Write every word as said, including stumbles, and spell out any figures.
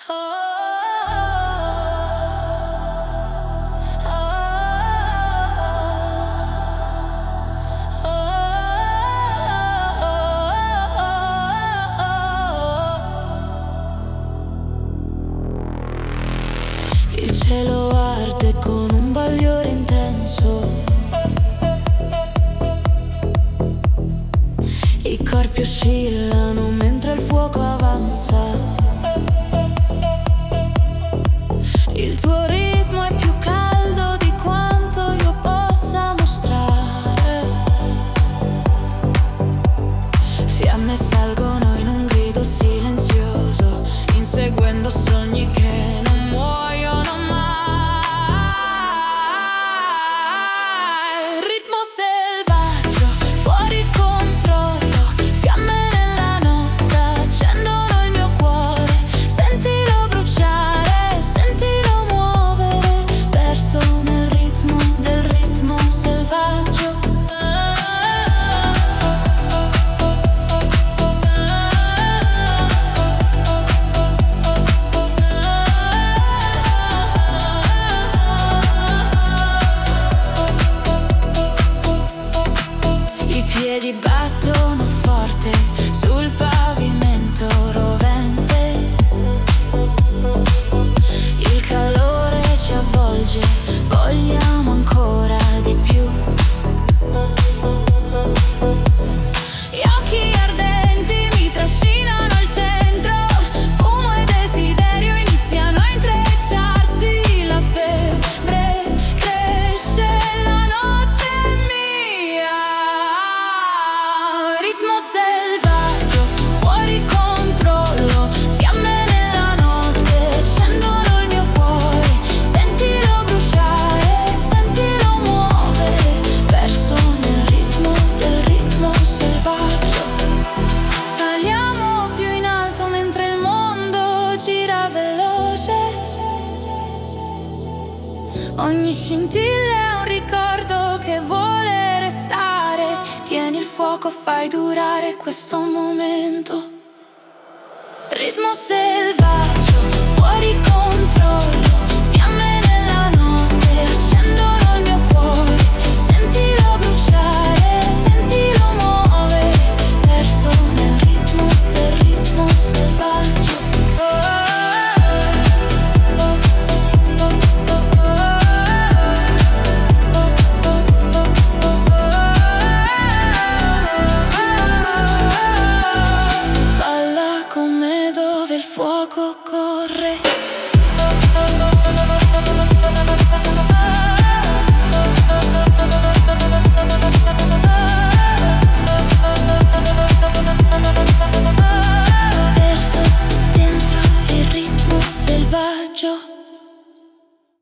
Il cielo arde con un bagliore intenso, i corpi oscillano mentre il fuoco avanza. Il tuo ritmo è più caldo di quanto io possa mostrare. Fiamme salgono in un grido silenzioso, inseguendo sogni che non muoiono mai. Ritmo selvaggio, fuori controllo, fiamme nella notte accendono il mio cuore. Sentilo bruciare, sentilo muovere, perso nel ritmo del ritmo selvaggio. I piedi battono forte sul pavimento rovente. Il calore ci avvolge, vogliamo ancora di più. Gli occhi ardenti mi trascinano al centro, fumo e desiderio iniziano a intrecciarsi. La febbre cresce, la notte è mia. Ritmo selvaggio, fuori controllo, fiamme nella notte accendono il mio cuore. Sentilo bruciare, sentilo muovere, perso nel ritmo del ritmo selvaggio. Saliamo più in alto mentre il mondo gira veloce. Ogni scintilla è un ricordo che vuole restare. Tieni il fuoco, fai durare questo momento. Ritmo selvaggio, fuori controllo, fiamme nella notte accendono il mio cuore. Sentilo bruciare, sentilo muovere, perso nel ritmo del ritmo selvaggio. Balla con me dove il fuoco corre. Perso dentro il ritmo selvaggio.